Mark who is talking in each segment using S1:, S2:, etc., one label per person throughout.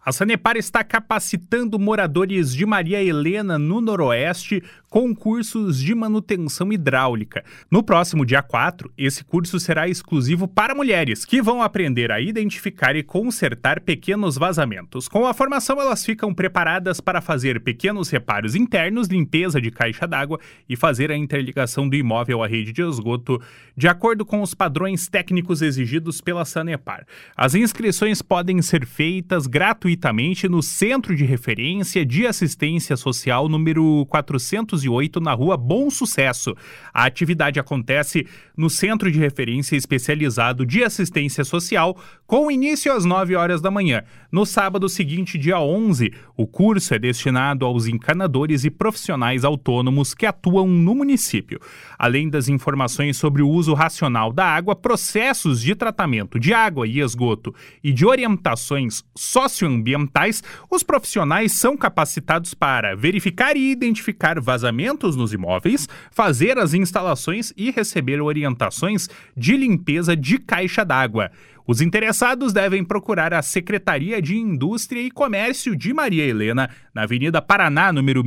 S1: A Sanepar está capacitando moradores de Maria Helena, no Noroeste, com cursos de manutenção hidráulica. No próximo dia 4, esse curso será exclusivo para mulheres, que vão aprender a identificar e consertar pequenos vazamentos. Com a formação, elas ficam preparadas para fazer pequenos reparos internos, limpeza de caixa d'água e fazer a interligação do imóvel à rede de esgoto, de acordo com os padrões técnicos exigidos pela Sanepar. As inscrições podem ser feitas gratuitamente no Centro de Referência de Assistência Social número 408, na Rua Bom Sucesso. A atividade acontece no Centro de Referência Especializado de Assistência Social, com início às 9 horas da manhã. No sábado seguinte, dia 11, o curso é destinado aos encanadores e profissionais autônomos que atuam no município. Além das informações sobre o uso racional da água, processos de tratamento de água e esgoto e de orientações socioambientais, os profissionais são capacitados para verificar e identificar vazamentos nos imóveis, fazer as instalações e receber orientações de limpeza de caixa d'água. Os interessados devem procurar a Secretaria de Indústria e Comércio de Maria Helena, na Avenida Paraná, número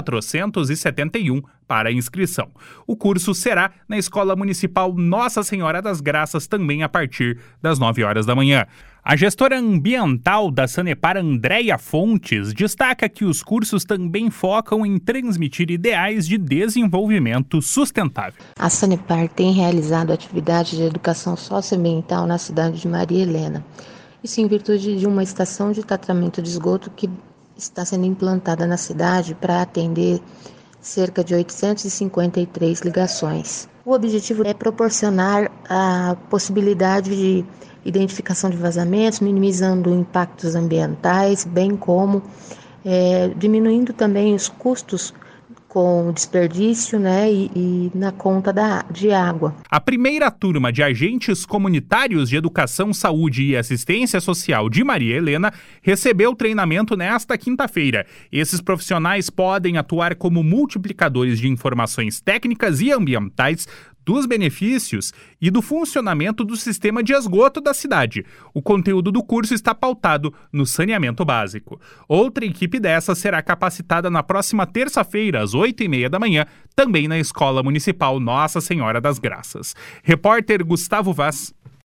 S1: 1471, para inscrição. O curso será na Escola Municipal Nossa Senhora das Graças, também a partir das 9 horas da manhã. A gestora ambiental da Sanepar, Andréia Fontes, destaca que os cursos também focam em transmitir ideais de desenvolvimento sustentável.
S2: A Sanepar tem realizado atividades de educação socioambiental na cidade de Maria Helena. Isso em virtude de uma estação de tratamento de esgoto que está sendo implantada na cidade para atender cerca de 853 ligações. O objetivo é proporcionar a possibilidade de identificação de vazamentos, minimizando impactos ambientais, bem como diminuindo também os custos com desperdício, e na conta de água.
S1: A primeira turma de agentes comunitários de educação, saúde e assistência social de Maria Helena recebeu treinamento nesta quinta-feira. Esses profissionais podem atuar como multiplicadores de informações técnicas e ambientais dos benefícios e do funcionamento do sistema de esgoto da cidade. O conteúdo do curso está pautado no saneamento básico. Outra equipe dessa será capacitada na próxima terça-feira, às 8h30 da manhã, também na Escola Municipal Nossa Senhora das Graças. Repórter Gustavo Vaz.